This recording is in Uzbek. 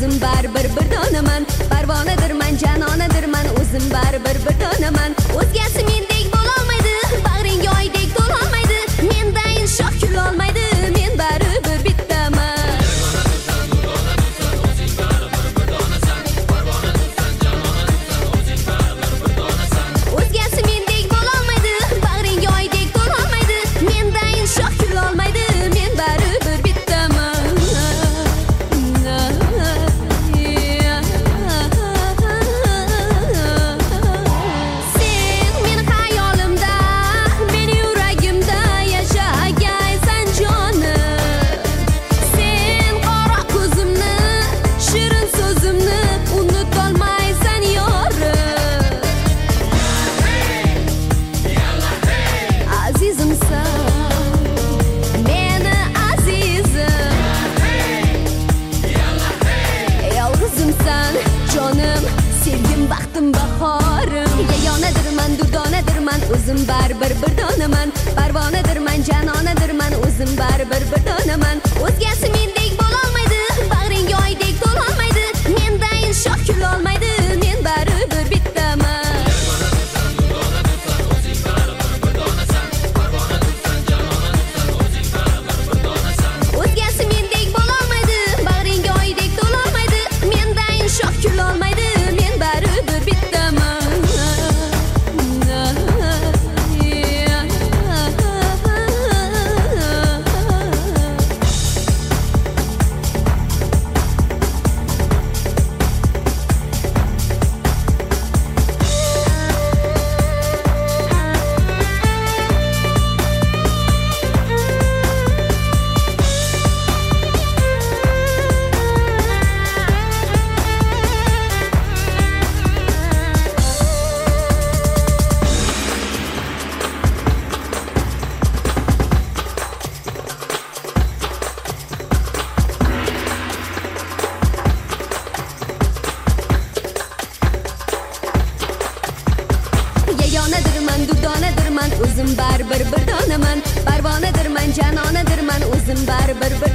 o'zim baribir bir donaman. Parvonadirman, janonadirman, o'zim baribir bir donaman. O'zgasi mendek bo'lolmaydi, bag'ringga oydek to'lolmaydi. Mendayin shoh kulolmaydi, men baribir bittaman. O'zgasi mendek bo'lolmaydi, bag'ringga oydek to'lolmaydi. Mendayin shoh kulolmaydi, men baribir bittaman. Sen meni xayolimda, meni yuragimda yashagaysan jonim. Sen qora ko'zimni, shirin so'zimni unutolmaysan yorim. Azizimsan, meni azizim. Yolg'izimsan, jonim, sevgim, baxtim, bahorim. Yagonadirman, durdonadirman, o'zim baribir bir donaman. Parvonadirman, janonadirman, o'zim baribir bir donaman. O'zgasi mendek bo'lolmaydi, bag'ringga oydek to'lolmaydi. Mendayin shoh kulolmaydi, men baribir bittaman. O'zgasi mendek bo'lolmaydi, bag'ringga oydek to'lolmaydi. Mendayin shoh kulolmaydi, men baribir bittaman. Yagonadirman, durdonadirman, o'zim baribir bir donaman. Parvonadirman, janonadirman, o'zim baribir bir